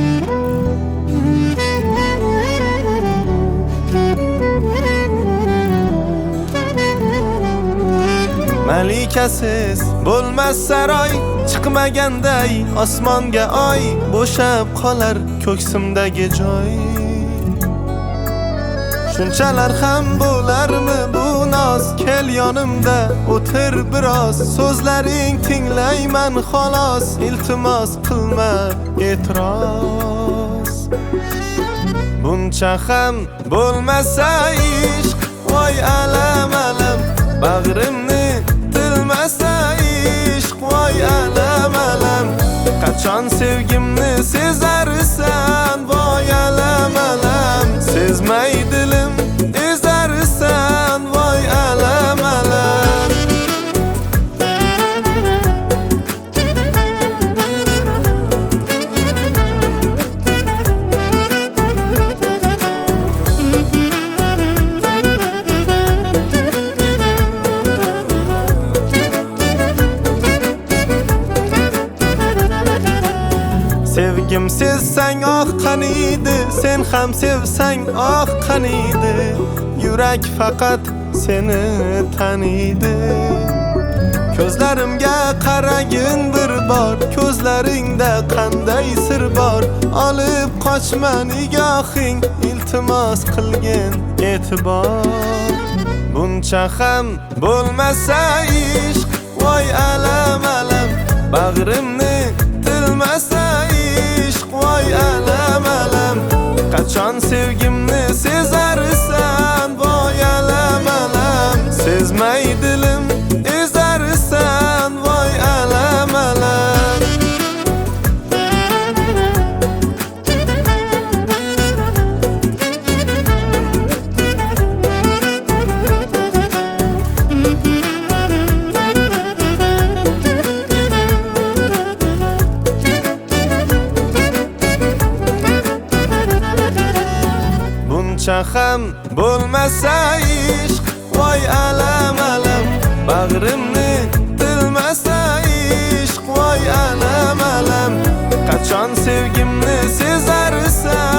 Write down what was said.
Malikasiz bo'lmas saroy, chiqmaganday osmonga oy, bo'shab qolar ko'ksimdagi joy. Shunchalar ham bo'larmi bu noz, kel yonimda o'tir biroz, so'zlaring tinglayman xolos, iltimos qilma e'tiroz. Buncha ham bo'lmasa ishq, voy alam alam, bag'rimni tilmasa ishq, voy alam alam. Qachon sevgimni sezarsan, voy alam alam. Sezmay dilim ezarsan, voy alam alam. Sevgim sezsang oh qaniydi, sen ham sevsang oh qaniydi. Yurak faqat seni taniydi. Ko'zlarimga qaragin bir bor, ko'zlaringda qanday sir bor. Olib qochma nigohing, iltimos qilgin e'tibor. Buncha ham bo'lmasa ishq, voy alam alam, bag'rimni tilmasa ishq, voy alam alam. Qachon sevgimni sezarsan, voy alam alam. Sezmay dilim ezarsan, voy alam alam. Buncha ham bo'lmasa ishq, voy alam alam, bag'rimni tilmasa ishq, voy alam alam. Qachon sevgimni sezarsan,